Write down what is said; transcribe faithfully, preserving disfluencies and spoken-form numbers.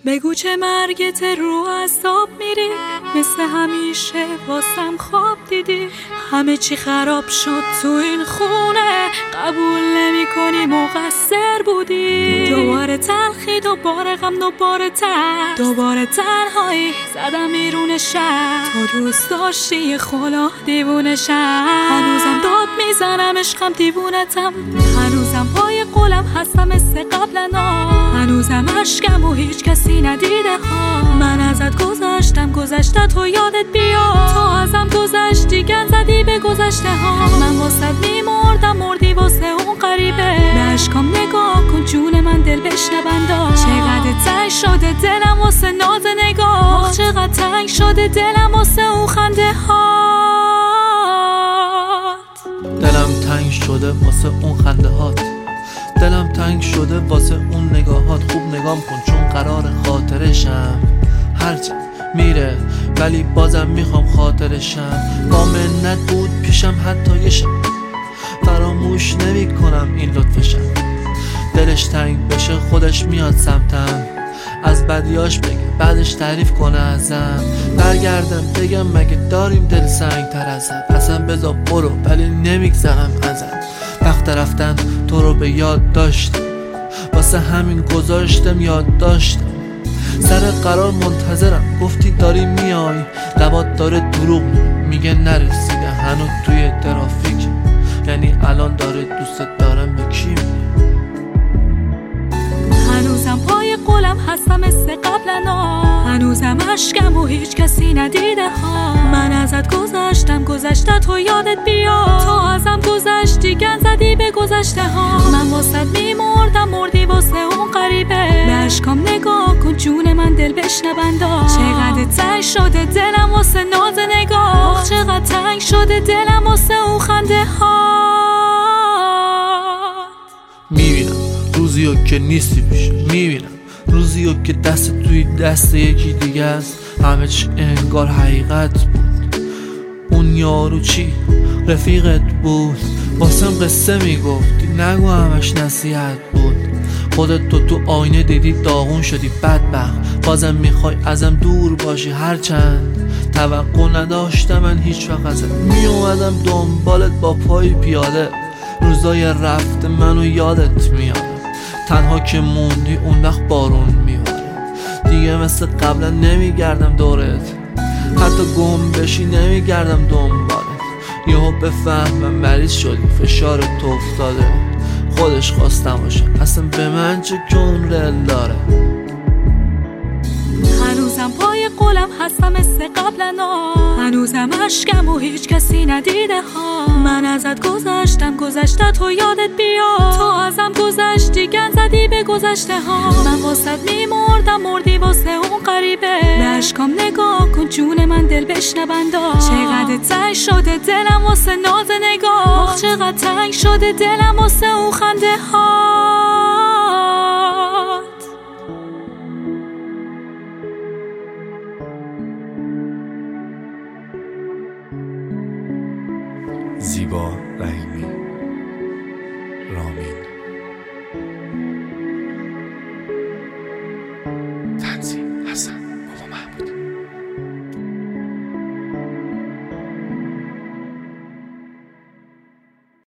بگو چه مرگت رو عذاب میری، مثل همیشه واسم خواب دیدی. همه چی خراب شد تو این خونه، قبول نمی کنی مقصر بودی. دوباره تلخی، دوباره غم، دوباره ترس، دوباره تنهایی زدم بیرون شهر. تو دوست داشتی یه خلا دیوونه شهر. هنوزم داد میزنم عشقم دیوونتم، هنوزم پای قولم هستم مثل قبلنا، هنوزم عشقم و هیچ کسی ندیده ها. من ازت گذشتم گذشته تو یادت بیا، تو ازم گذشتی گن زدی به گذشته ها. من واسد میمردم مردی واسه اون غریبه. به عشقام نگاه کن جون من دل بشنبندا، چقدر تنگ شده دلم واسه ناز نگاه، چقدر تنگ شده دلم واسه اون خنده هات. دلم تنگ شده واسه اون خنده هات، دلم تنگ شده واسه اون نگاهات. خوب نگام کن چون قرار خاطرشم، هرچند میره ولی بازم میخوام خاطرشم. با منت بود پیشم حتی یه شب، فراموش نمی کنم این لطفشم. دلش تنگ بشه خودش میاد سمتم، از بدیاش بگه بعدش تعریف کنه ازم. برگردم بگم مگه داریم دل سنگ تر ازت، اصلا بذار برو ولی نمیگذرم ازت. وقت رفتن تو رو به یاد داشتم، واسه همین گذاشتم یاد داشتم. سر قرار منتظرم گفتی داری میای، لبات داره دروغ میگه نرسیده هنوز توی ترافیک. یعنی الان داره دوست دارم به کی میگه؟ هنوزم پای قولم هستم مثل قبلنا، هنوزم عشقم و هیچ کسی ندیده ها. من ازت گذشتم گذشته تو یادت بیا، تو ازم گذشتی گن زدی به گذشته ها. من واسد میمردم مردی واسه اون غریبه. به عشقام نگاه کن جون من دل بشنبندا، چقدر تنگ شده دلم واسه ناز نگاه، چقدر تنگ شده دلم واسه اون خنده هات. میبینم روزیو که نیستی پیش، میبینم روزیو که دست توی دست یکی دیگه است. همه چی انگار حقیقت بود، اون یارو چی رفیقت بود، واسم قصه میگفتی نگو همش نصیحت بود. خودت تو تو آینه دیدی داغون شدی بدبخت، بازم میخوای ازم دور باشی. هرچند توقع نداشتم من هیچ وقت ازت، میومدم دنبالت با پای پیاده. روزای رفته منو یادت میاره، تنها که موندی اون وقت بارون میباره. دیگه مثل قبلا نمیگردم دورت، حتی گم بشی نمیگردم دنبالت. یهو بفهمم مریض شدی فشار تو افتاده، خودش خواستم باشه اصلا به من چه که عمر داره. هنوزم پای قولم هستم مثل قبلنا، هنوزم عشقم و هیچ کسی ندیده ها. من ازت گذشتم گذشته تو یادت بیا، تو ازم گذشتی گن زدی به گذشته ها. من واسد میمردم مردی واسه اون غریبه. به عشقام نگاه کن جون من دل بشنبندا، چقدر تنگ شده دلم واسه ناز نگاه، چقدر تنگ شده دلم واسه اون خنده هات. زیبا رحیمی، رامی.